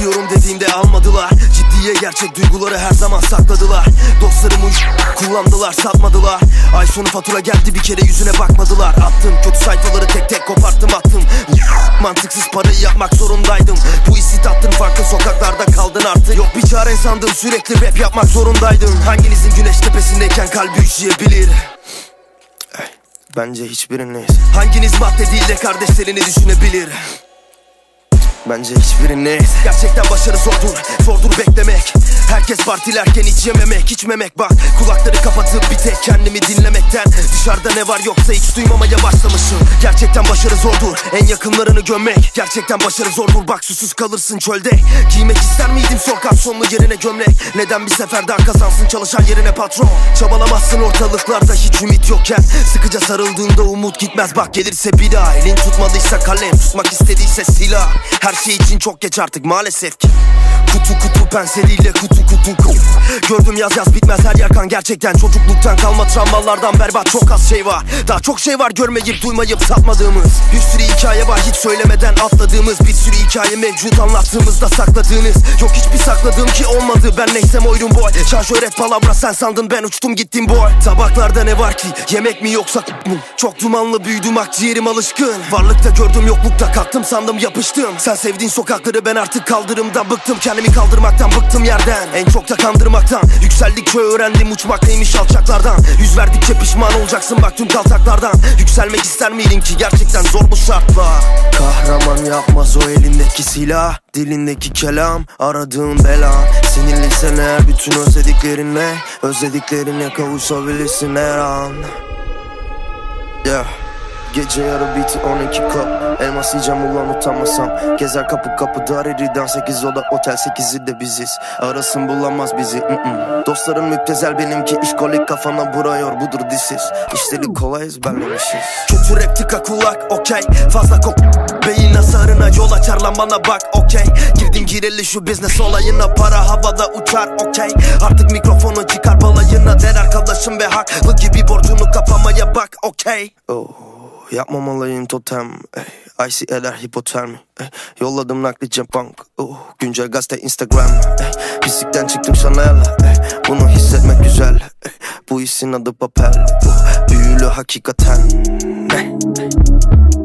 istiyorum dediğimde almadılar. Ciddiye gerçek duyguları her zaman sakladılar. Dostlarımı kullandılar, satmadılar. Ay sonu fatura geldi, bir kere yüzüne bakmadılar. Attım kötü sayfaları tek tek koparttım attım. Mantıksız parayı yapmak zorundaydım. Bu hissi tattın, farklı sokaklarda kaldın artık. Yok bir çaren sandım, sürekli rap yapmak zorundaydım. Hanginizin güneş tepesindeyken kalbi üşüyebilir? Bence hiçbiriniz. Hanginiz madde değil de kardeşlerini düşünebilir? Bence hiçbiriniz. Gerçekten başarı zordur beklemek. Herkes partilerken hiç yememek, içmemek. Bak kulakları kapatıp bir tek kendimi dinlemekten. Dışarıda ne var yoksa hiç duymamaya başlamışım. Gerçekten başarı zordur, en yakınlarını gömmek. Gerçekten başarı zordur, bak susuz kalırsın çölde. Giymek ister miydim sor kapşonlu yerine gömlek? Neden bir sefer daha kazansın çalışan yerine patron? Çabalamazsın ortalıklarda hiç ümit yokken. Sıkıca sarıldığında umut gitmez, bak gelirse bir daha. Elin tutmadıysa kalem, tutmak istediyse silah. Her şey için çok geç artık maalesef ki. Kutu penseliyle kutu. Gördüm yaz bitmez her yer kan gerçekten. Çocukluktan kalma travmalardan berbat çok az şey var. Daha çok şey var görmeyip duymayıp satmadığımız. Bir sürü hikaye var hiç söylemeden atladığımız. Bir sürü hikaye mevcut anlattığımızda sakladığınız. Yok hiçbir sakladığım ki olmadı, ben neysem oyrum boy. Şan şöhret palavra sen sandın, ben uçtum gittim boy. Tabaklarda ne var ki, yemek mi yoksa mu? Çok dumanlı büyüdüm, akciğerim alışkın. Varlıkta gördüm yoklukta kalktım sandım yapıştım. Sen sevdiğin sokakları, ben artık kaldırımdan bıktım. Kendimi kaldırmaktan bıktım yerden, en çok da kandırmaktan. Yükseldikçe öğrendim uçmak neymiş alçaklardan. Yüz verdikçe pişman olacaksın bak tüm kaltaklardan. Yükselmek ister miydin ki gerçekten zor bu şartlar? Kahraman yapmaz o elindeki silah, dilindeki kelam, aradığın bela. Sinirliysen eğer bütün özlediklerine kavuşabilirsin her an. Yeah. Gece yarı biti 12 kap, elmas yiyeceğim ulan utanmasam. Gezer kapı dar eriden 8 oda otel 8'i de biziz. Arasın bulamaz bizi. Dostların müptezel benimki işkolik, kafana vuruyor budur disiz. İşleri kolay ezberlemişiz. Kötü rap tıka kulak okey. Fazla beyin hasarına yol açar lan bana bak okey. Girdim gireli şu business olayına, para havada uçar okey. Artık mikrofonu çıkar balayına, der arkadaşım ve haklı gibi borcunu kapamaya bak okey. Yapmamalıyım totem, IC eder hipotermi. Yolladım naklice bank, güncel gazete Instagram. Pislikten çıktım Chanel'a, bunu hissetmek güzel. Bu hissin adı papel, büyülü hakikaten.